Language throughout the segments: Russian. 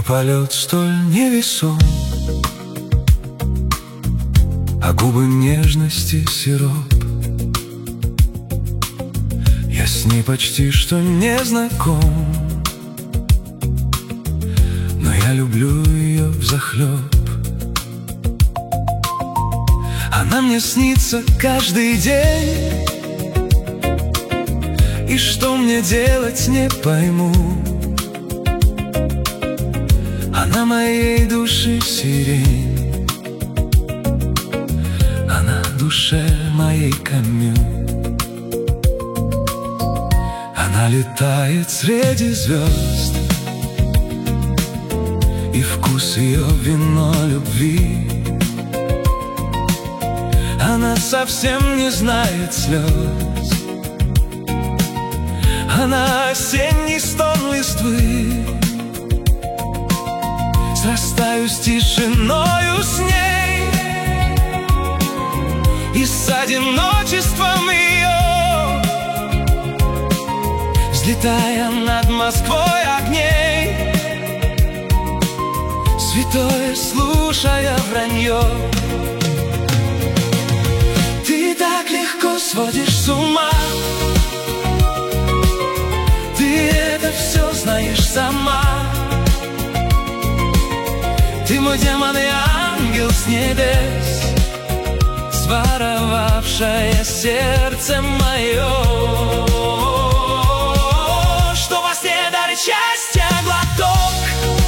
полет столь невесом, а губы нежности сироп. Я с ней почти что не знаком, но я люблю ее взахлеб. Она мне снится каждый день, и что мне делать, не пойму. Она моей души сирень, а на душе моей камю. Она летает среди звезд, и вкус ее вино любви. Она совсем не знает слез, она осенний стон листвы. Срастаю с тишиною с ней и с одиночеством ее, взлетая над Москвой огней, святое слушая вранье. Ты так легко сводишь с ума, ты это все знаешь сама. Ты мой демон и ангел с небес, своровавшая сердце мое, что во сне дарит счастье глоток.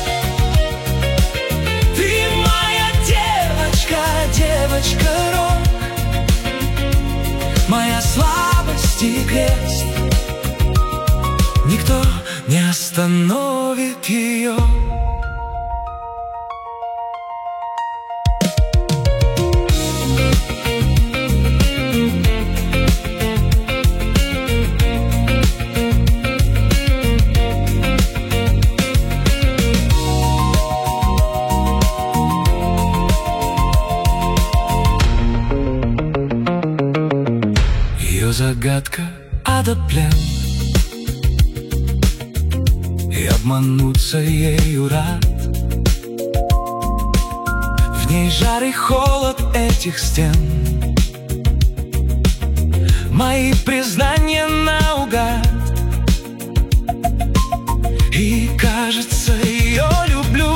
Ты моя девочка, девочка-рок, моя слабость и крест. Никто не остановит ее. Загадка, ада плен, и обмануться ею рад. В ней жар и холод этих стен, мои признания наугад. И кажется, ее люблю,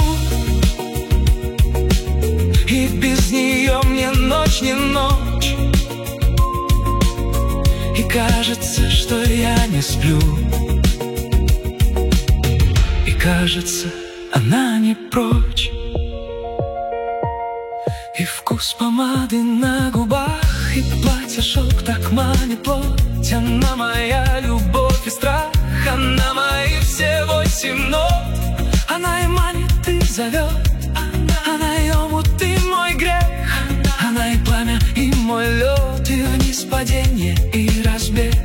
и без нее мне ночь не ночь. И кажется, что я не сплю, и кажется, она не прочь. И вкус помады на губах, и платье шелк так манит плоть. Она моя любовь и страх, она мои все 8 нот. Она и манит, и зовет, она и омут, и мой грех. Она и пламя, и мой лед, и вниз падение, и разбег.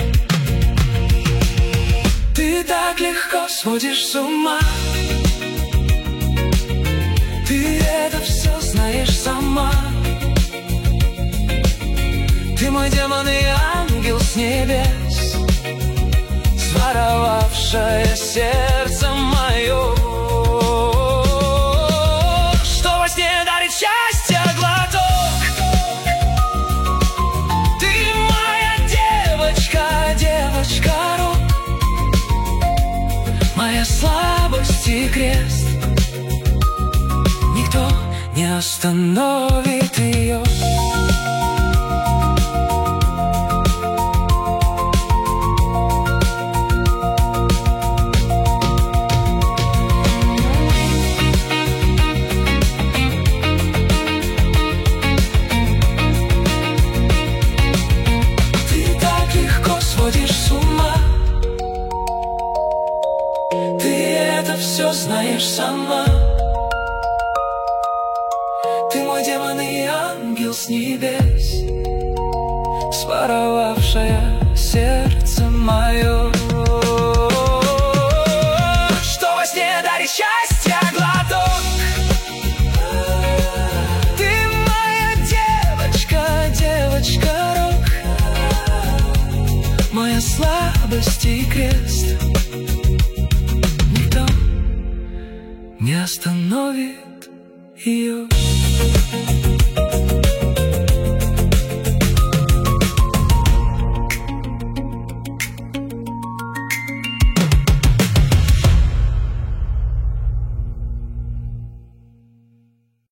Ты так легко сводишь с ума, ты это все знаешь сама. Ты мой демон и ангел с небес, своровавшая сердце мое, что во сне дарит счастье глоток. Девочка-рок, моя слабость и крест. Никто не остановит ее. Все знаешь сама. Ты мой демон и ангел с небес, своровавшая сердце мое, что во сне дарит счастье глоток. Ты моя девочка, девочка-рок, моя слабость и крест. Не не остановит ее.